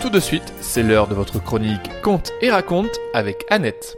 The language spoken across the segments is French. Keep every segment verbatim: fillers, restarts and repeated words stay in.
Tout de suite, c'est l'heure de votre chronique Conte et raconte avec Annette.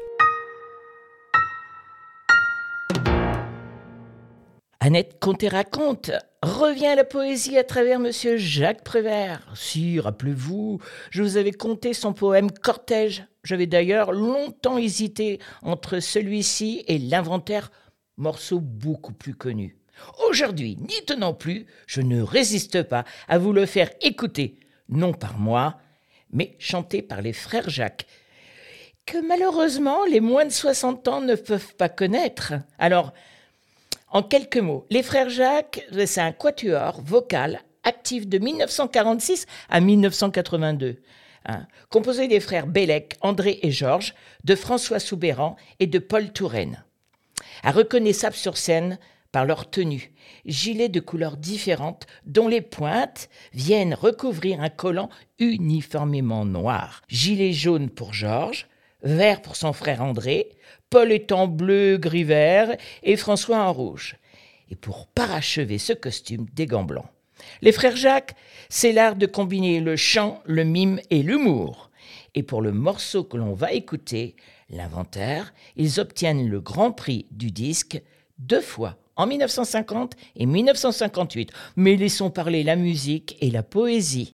Annette Conte et raconte revient à la poésie à travers Monsieur Jacques Prévert. Si, rappelez-vous, je vous avais conté son poème Cortège. J'avais d'ailleurs longtemps hésité entre celui-ci et L'Inventaire, morceau beaucoup plus connu. Aujourd'hui, n'y tenant plus, je ne résiste pas à vous le faire écouter, non par moi, mais chanté par les frères Jacques, que malheureusement les moins de soixante ans ne peuvent pas connaître. Alors, en quelques mots, les frères Jacques, c'est un quatuor vocal actif de dix-neuf cent quarante-six à dix-neuf cent quatre-vingt-deux, hein, composé des frères Bellec, André et Georges, de François Soubeyran et de Paul Touraine. À reconnaissable sur scène par leur tenue, gilets de couleurs différentes dont les pointes viennent recouvrir un collant uniformément noir. Gilet jaune pour Georges, vert pour son frère André, Paul est en bleu, gris, vert et François en rouge. Et pour parachever ce costume, des gants blancs. Les frères Jacques, c'est l'art de combiner le chant, le mime et l'humour. Et pour le morceau que l'on va écouter, L'Inventaire, ils obtiennent le grand prix du disque deux fois, en dix-neuf cent cinquante et dix-neuf cent cinquante-huit. Mais laissons parler la musique et la poésie.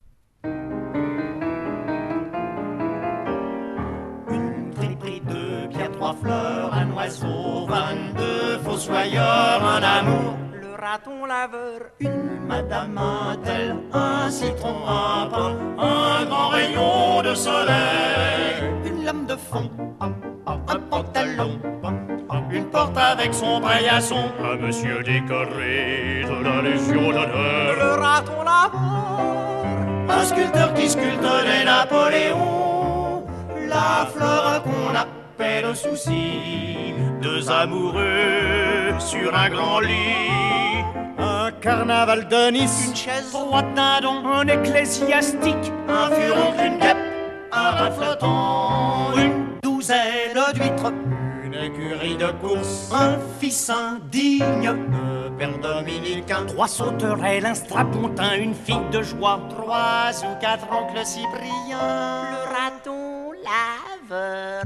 Trois fleurs, un oiseau, vingt-deux fossoyeurs, un amour, le raton laveur, une madame, un tel, un citron, un pain, un grand rayon de soleil, une lame de fond, un pantalon, une porte avec son paillasson, un monsieur décoré de la Légion d'honneur, le raton laveur, un sculpteur qui sculpte des Napoléons, la fleur qu'on a le souci, deux amoureux sur un grand lit, un carnaval de Nice, une chaise, trois dindons, un ecclésiastique, un furon, une guêpe, un rat flottant, une douzaine d'huîtres, une écurie de course, un fils indigne de père dominicain, trois sauterelles, un strapontin, une fille de joie, trois ou quatre oncles Cyprien, le raton laveur,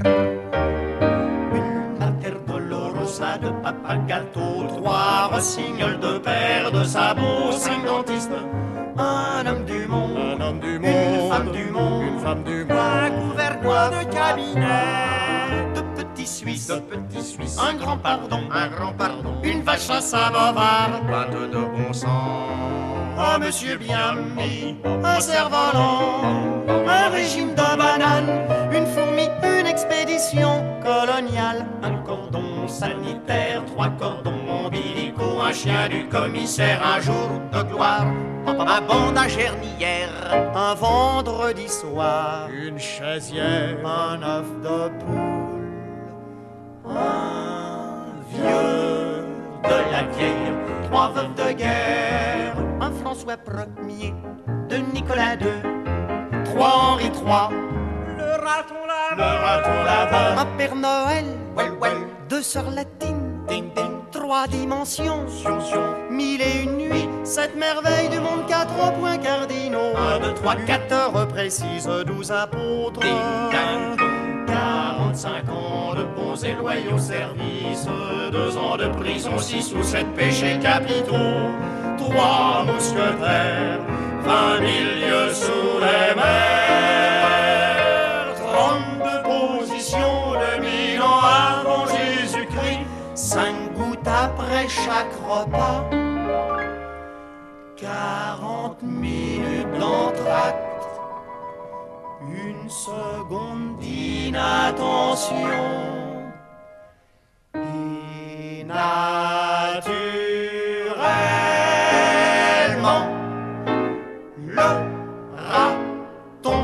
de papa gâteau, trois rossignols, deux paires de sabots, cinq dentistes, un homme du monde, un homme du monde, une femme du monde, une femme du monde, un gouvernoir de cabinet, de petits Suisses, de petits Suisses, un grand pardon, un grand pardon, une vache à samovar, pâte de bon sang, un monsieur bien mis, un cerf-volant, un régime de bananes, une fourmi, une expédition coloniale, un cordon sanitaire, trois cordons ombilicaux, un chien du commissaire, un jour de gloire, un banc gernière, un vendredi soir, une chaisière, un œuf de poule, un vieux de la vieille, trois veuves de guerre, un François Premier, de Nicolas deux, trois Henri trois, le raton laveur, le raton laveur, un Père Noël, well, well, deux sœurs latines, ding, ding, trois dimensions, sion, sion, mille et une nuits, sept merveilles du monde, quatre points cardinaux, un, deux, trois, quatre heures précises, douze apôtres, ding, ding, ding, quarante-cinq ans de bons et loyaux services, deux ans de prison, six ou sept péchés capitaux, trois mousquetaires, vingt mille lieues sous les mers, trente-deux positions de mille ans avant Jésus-Christ, cinq gouttes après chaque repas, quarante minutes d'entracte, une seconde d'inattention, innaturellement, le raton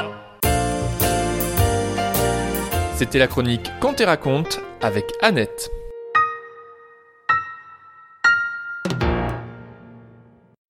C'était la chronique Conte et raconte avec Annette.